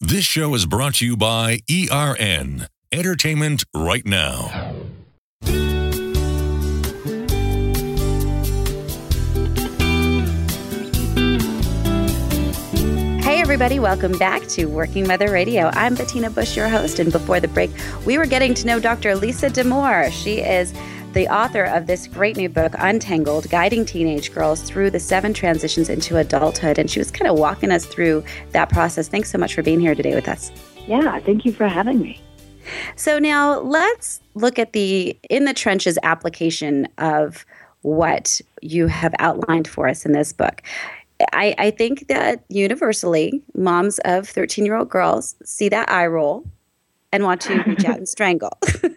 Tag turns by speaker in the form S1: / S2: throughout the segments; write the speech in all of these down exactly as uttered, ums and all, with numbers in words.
S1: This show is brought to you by E R N, Entertainment Right Now.
S2: Hey everybody, welcome back to Working Mother Radio. I'm Bettina Bush, your host, and before the break, we were getting to know Doctor Lisa Damour. She is the author of this great new book, Untangled, Guiding Teenage Girls Through the Seven Transitions into Adulthood, and she was kind of walking us through that process. Thanks so much for being here today with us.
S3: Yeah, thank you for having me.
S2: So now let's look at the in the trenches application of what you have outlined for us in this book. I, I think that universally, moms of thirteen-year-old girls see that eye roll and want to reach out and strangle.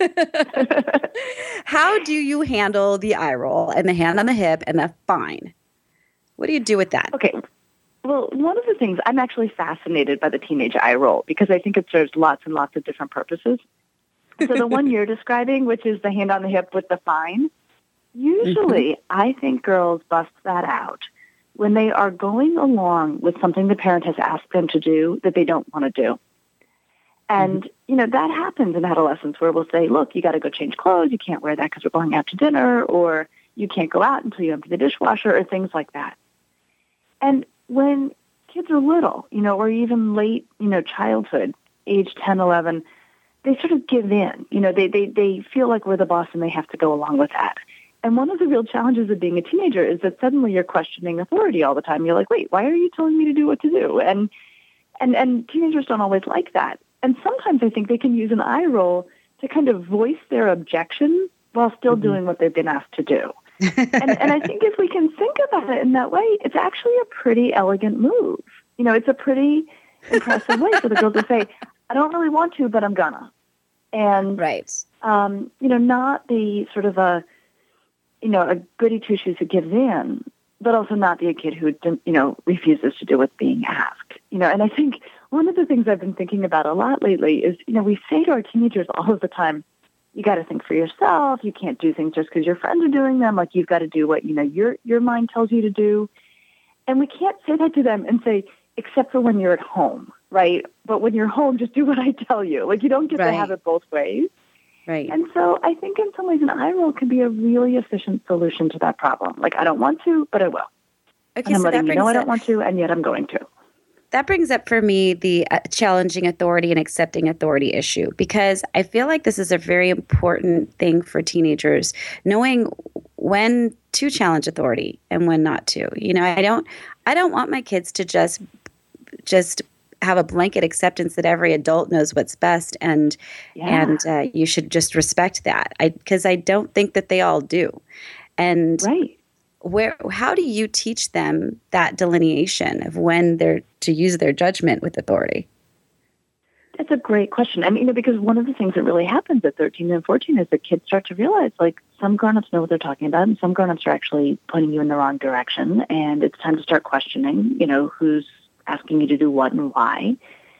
S2: How do you handle the eye roll and the hand on the hip and the fine? What do you do with that?
S3: Okay. Well, one of the things, I'm actually fascinated by the teenage eye roll because I think it serves lots and lots of different purposes. So the one you're describing, which is the hand on the hip with the fine, usually mm-hmm. I think girls bust that out when they are going along with something the parent has asked them to do that they don't want to do. And, mm-hmm. you know, that happens in adolescence where we'll say, look, you got to go change clothes. You can't wear that because we're going out to dinner, or you can't go out until you empty the dishwasher, or things like that. And when kids are little, you know, or even late, you know, childhood, age ten, eleven, they sort of give in. You know, they, they, they feel like we're the boss and they have to go along with that. And one of the real challenges of being a teenager is that suddenly you're questioning authority all the time. You're like, wait, why are you telling me to do what to do? And and and teenagers don't always like that. And sometimes I think they can use an eye roll to kind of voice their objection while still mm-hmm. doing what they've been asked to do. and, and I think if we can think about it in that way, it's actually a pretty elegant move. You know, it's a pretty impressive way for the girl to say, I don't really want to, but I'm gonna. And,
S2: right.
S3: um, you know, not the sort of a, you know, a goody two-shoes who gives in, but also not be a kid who, you know, refuses to do what's being asked. You know, and I think one of the things I've been thinking about a lot lately is, you know, we say to our teenagers all of the time, you got to think for yourself. You can't do things just because your friends are doing them. Like, you've got to do what, you know, your your mind tells you to do. And we can't say that to them and say, except for when you're at home, right? But when you're home, just do what I tell you. Like, you don't get
S2: right.
S3: to have it both ways.
S2: Right.
S3: And so I think in some ways an eye roll can be a really efficient solution to that problem. Like, I don't want to, but I will.
S2: Okay,
S3: and I'm
S2: so
S3: letting
S2: that
S3: you know I don't
S2: up,
S3: want to, and yet I'm going to.
S2: That brings up for me the uh, challenging authority and accepting authority issue, because I feel like this is a very important thing for teenagers, knowing when to challenge authority and when not to. You know, I don't, I don't want my kids to just, just have a blanket acceptance that every adult knows what's best, and
S3: yeah.
S2: and uh, you should just respect that. I because I don't think that they all do. And
S3: right.
S2: where how do you teach them that delineation of when they're to use their judgment with authority?
S3: That's a great question. I mean, you know, because one of the things that really happens at thirteen and fourteen is that kids start to realize, like, some grown-ups know what they're talking about, and some grown-ups are actually pointing you in the wrong direction, and it's time to start questioning, you know, who's asking you to do what and why.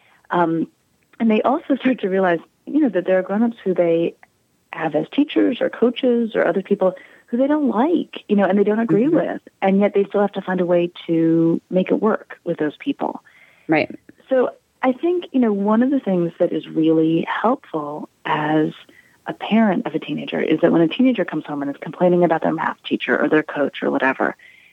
S3: Um, and they also start to realize, you know, that there are grown-ups who they have as teachers or coaches or other people who they don't like, you know, and they don't agree mm-hmm. with, and yet they still have to find a way to make it work with those people.
S2: Right.
S3: So I think, you know, one of the things that is really helpful as a parent of a teenager is that when a teenager comes home and is complaining about their math teacher or their coach or whatever,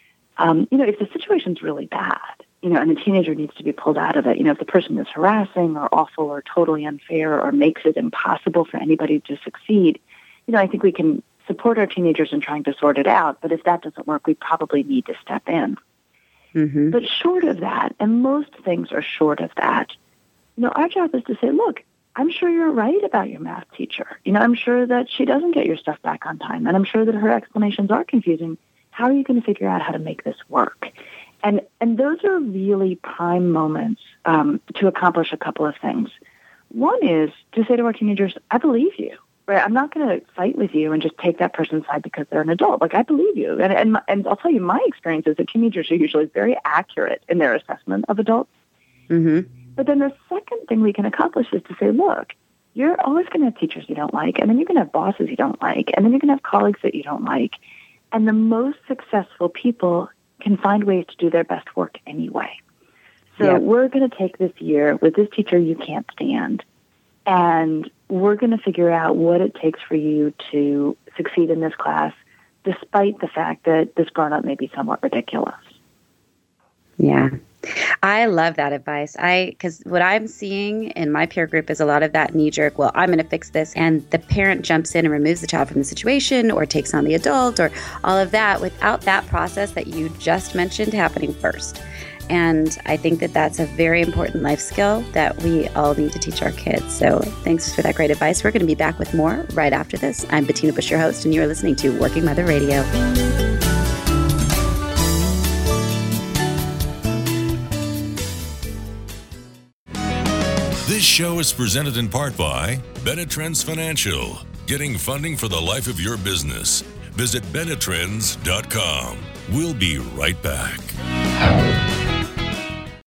S3: um, you know, if the situation's really bad, you know, and the teenager needs to be pulled out of it, you know, if the person is harassing or awful or totally unfair or makes it impossible for anybody to succeed, you know, I think we can support our teenagers in trying to sort it out. But if that doesn't work, we probably need to step in.
S2: Mm-hmm.
S3: But short of that, and most things are short of that, you know, our job is to say, look, I'm sure you're right about your math teacher. You know, I'm sure that she doesn't get your stuff back on time, and I'm sure that her explanations are confusing. How are you going to figure out how to make this work? And and those are really prime moments um, to accomplish a couple of things. One is to say to our teenagers, I believe you. Right? I'm not going to fight with you and just take that person's side because they're an adult. Like, I believe you. And and, and I'll tell you, my experience is that teenagers are usually very accurate in their assessment of adults.
S2: Mm-hmm.
S3: But then the second thing we can accomplish is to say, look, you're always going to have teachers you don't like, and then you're going to have bosses you don't like, and then you're going to have colleagues that you don't like. And the most successful people can find ways to do their best work anyway. So
S2: Yep.
S3: we're going to take this year with this teacher you can't stand, and we're going to figure out what it takes for you to succeed in this class, despite the fact that this grown-up may be somewhat ridiculous.
S2: Yeah. I love that advice. I, because what I'm seeing in my peer group is a lot of that knee jerk, well, I'm going to fix this. And the parent jumps in and removes the child from the situation or takes on the adult or all of that without that process that you just mentioned happening first. And I think that that's a very important life skill that we all need to teach our kids. So thanks for that great advice. We're going to be back with more right after this. I'm Bettina Bush, your host, and you're listening to Working Mother Radio.
S1: This show is presented in part by Benetrends Financial. Getting funding for the life of your business. Visit Benetrends dot com. We'll be right back.